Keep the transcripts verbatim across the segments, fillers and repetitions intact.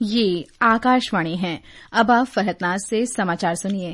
ये आकाशवाणी है। अब आप फहतनाज से समाचार सुनिए।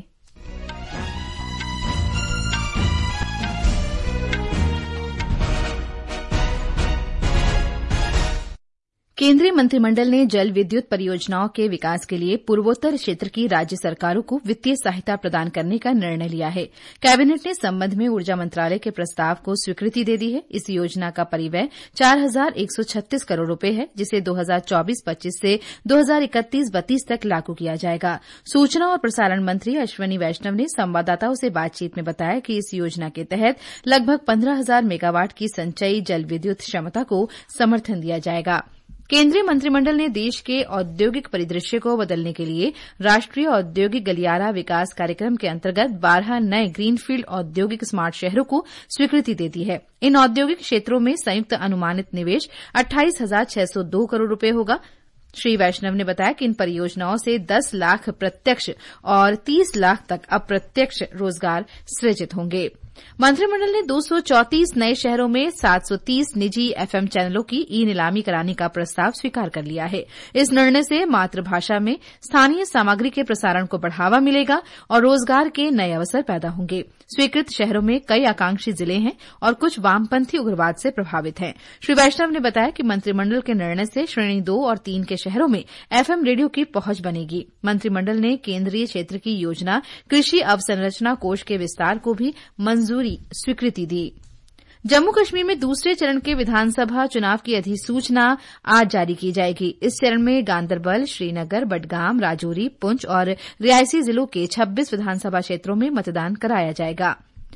केंद्रीय मंत्रिमंडल ने जल विद्युत परियोजनाओं के विकास के लिए पूर्वोत्तर क्षेत्र की राज्य सरकारों को वित्तीय सहायता प्रदान करने का निर्णय लिया है। कैबिनेट ने इस संबंध में ऊर्जा मंत्रालय के प्रस्ताव को स्वीकृति दे दी है। इस योजना का परिव्यय चार हजार एक सौ छत्तीस करोड़ रूपये है, जिसे दो हजार चौबीस पच्चीस से दो हजार इकतीस बत्तीस तक लागू किया जाएगा। सूचना और प्रसारण मंत्री अश्विनी वैष्णव ने संवाददाताओं से बातचीत में बताया कि इस योजना के तहत लगभग पंद्रह हजार मेगावाट की संचयी जल विद्युत क्षमता को समर्थन दिया जाएगा। केंद्रीय मंत्रिमंडल ने देश के औद्योगिक परिदृश्य को बदलने के लिए राष्ट्रीय औद्योगिक गलियारा विकास कार्यक्रम के अंतर्गत बारह नए ग्रीनफील्ड औद्योगिक स्मार्ट शहरों को स्वीकृति दे दी है। इन औद्योगिक क्षेत्रों में संयुक्त अनुमानित निवेश अट्ठाईस हजार छह सौ दो करोड़ रूपये होगा। श्री वैष्णव ने बताया कि इन परियोजनाओं से दस लाख प्रत्यक्ष और तीस लाख तक अप्रत्यक्ष रोजगार सृजित होंगे। मंत्रिमंडल ने दो सौ चौंतीस नए शहरों में सात सौ तीस निजी एफएम चैनलों की ई नीलामी कराने का प्रस्ताव स्वीकार कर लिया है। इस निर्णय से मातृभाषा में स्थानीय सामग्री के प्रसारण को बढ़ावा मिलेगा और रोजगार के नए अवसर पैदा होंगे। स्वीकृत शहरों में कई आकांक्षी जिले हैं और कुछ वामपंथी उग्रवाद से प्रभावित हैं। श्री वैष्णव ने बताया कि मंत्रिमंडल के निर्णय से श्रेणी दो और तीन के शहरों में एफएम रेडियो की पहुंच बनेगी। मंत्रिमंडल ने केंद्रीय क्षेत्र की योजना कृषि अवसंरचना कोष के विस्तार को भी मंजूरी स्वीकृति दी। जम्मू कश्मीर में दूसरे चरण के विधानसभा चुनाव की अधिसूचना आज जारी की जाएगी। इस चरण में गांदरबल, श्रीनगर, बडगाम, राजौरी, पुंछ और रियासी जिलों के छब्बीस विधानसभा क्षेत्रों में मतदान कराया जाएगा।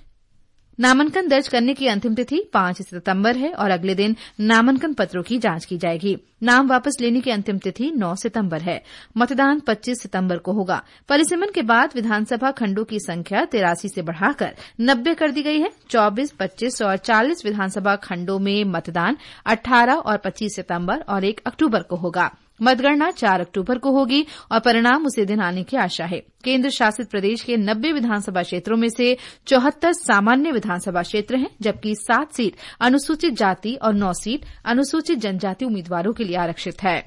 नामांकन दर्ज करने की अंतिम तिथि पांच सितंबर है और अगले दिन नामांकन पत्रों की जांच की जाएगी। नाम वापस लेने की अंतिम तिथि नौ सितंबर है। मतदान पच्चीस सितंबर को होगा। परिसीमन के बाद विधानसभा खंडों की संख्या तिरासी से बढ़ाकर नब्बे कर दी गई है। चौबीस, पच्चीस और चालीस विधानसभा खंडों में मतदान अठारह और पच्चीस सितंबर और एक अक्टूबर को होगा। मतगणना चार अक्टूबर को होगी और परिणाम उसी दिन आने की आशा है। केंद्र शासित प्रदेश के नब्बे विधानसभा क्षेत्रों में से चौहत्तर सामान्य विधानसभा क्षेत्र हैं, जबकि सात सीट अनुसूचित जाति और नौ सीट अनुसूचित जनजाति उम्मीदवारों के लिए आरक्षित है।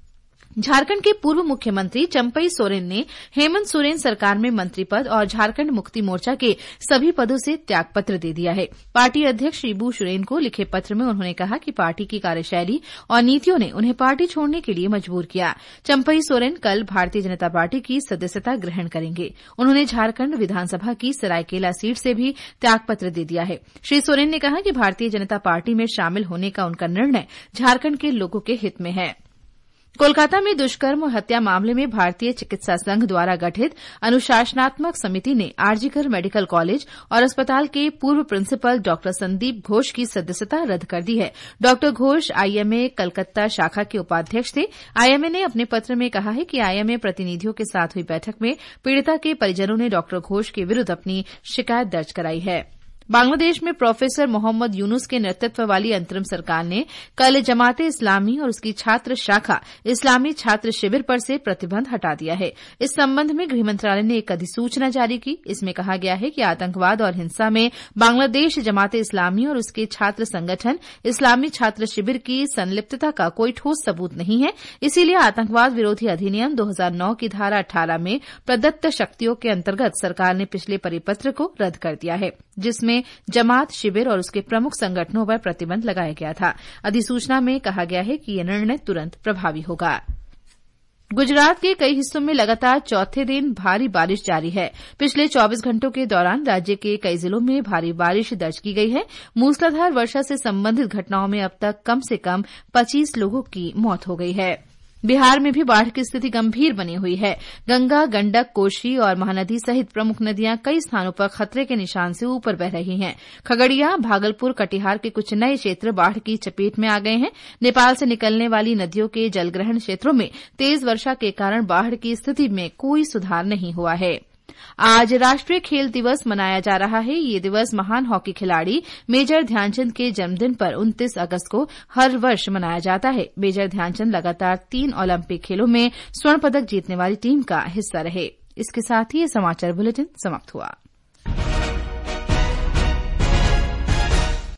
झारखंड के पूर्व मुख्यमंत्री चंपई सोरेन ने हेमंत सोरेन सरकार में मंत्री पद और झारखंड मुक्ति मोर्चा के सभी पदों से त्यागपत्र दे दिया है। पार्टी अध्यक्ष शिबू सोरेन को लिखे पत्र में उन्होंने कहा कि पार्टी की कार्यशैली और नीतियों ने उन्हें पार्टी छोड़ने के लिए मजबूर किया। चंपई सोरेन कल भारतीय जनता पार्टी की सदस्यता ग्रहण करेंगे। उन्होंने झारखंड विधानसभा की सरायकेला सीट से भी त्यागपत्र दे दिया है। श्री सोरेन ने कहा कि भारतीय जनता पार्टी में शामिल होने का उनका निर्णय झारखंड के लोगों के हित में है। कोलकाता में दुष्कर्म और हत्या मामले में भारतीय चिकित्सा संघ द्वारा गठित अनुशासनात्मक समिति ने आरजीकर मेडिकल कॉलेज और अस्पताल के पूर्व प्रिंसिपल डॉक्टर संदीप घोष की सदस्यता रद्द कर दी है। डॉक्टर घोष आईएमए कलकत्ता शाखा के उपाध्यक्ष थे। आईएमए ने अपने पत्र में कहा है कि आईएमए प्रतिनिधियों के साथ हुई बैठक में पीड़िता के परिजनों ने डॉक्टर घोष के विरूद्ध अपनी शिकायत दर्ज कराई है। बांग्लादेश में प्रोफेसर मोहम्मद यूनुस के नेतृत्व वाली अंतरिम सरकार ने कल जमाते इस्लामी और उसकी छात्र शाखा इस्लामी छात्र शिविर पर से प्रतिबंध हटा दिया है। इस संबंध में गृह मंत्रालय ने एक अधिसूचना जारी की। इसमें कहा गया है कि आतंकवाद और हिंसा में बांग्लादेश जमाते इस्लामी और उसके छात्र संगठन इस्लामी छात्र शिविर की संलिप्तता का कोई ठोस सबूत नहीं है। इसीलिए आतंकवाद विरोधी अधिनियम दो हजार नौ की धारा अठारह में प्रदत्त शक्तियों के अंतर्गत सरकार ने पिछले परिपत्र को रद्द कर दिया है, जिसमें जमात शिविर और उसके प्रमुख संगठनों पर प्रतिबंध लगाया गया था। अधिसूचना में कहा गया है कि यह निर्णय तुरंत प्रभावी होगा। गुजरात के कई हिस्सों में लगातार चौथे दिन भारी बारिश जारी है। पिछले चौबीस घंटों के दौरान राज्य के कई जिलों में भारी बारिश दर्ज की गई है। मूसलाधार वर्षा से संबंधित घटनाओं में अब तक कम से कम पच्चीस लोगों की मौत हो गई है। बिहार में भी बाढ़ की स्थिति गंभीर बनी हुई है। गंगा, गंडक, कोसी और महानदी सहित प्रमुख नदियां कई स्थानों पर खतरे के निशान से ऊपर बह रही हैं। खगड़िया, भागलपुर, कटिहार के कुछ नए क्षेत्र बाढ़ की चपेट में आ गए हैं। नेपाल से निकलने वाली नदियों के जलग्रहण क्षेत्रों में तेज वर्षा के कारण बाढ़ की स्थिति में कोई सुधार नहीं हुआ है। आज राष्ट्रीय खेल दिवस मनाया जा रहा है। ये दिवस महान हॉकी खिलाड़ी मेजर ध्यानचंद के जन्मदिन पर उनतीस अगस्त को हर वर्ष मनाया जाता है। मेजर ध्यानचंद लगातार तीन ओलंपिक खेलों में स्वर्ण पदक जीतने वाली टीम का हिस्सा रहे। इसके साथ ही ये समाचार बुलेटिन समाप्त हुआ।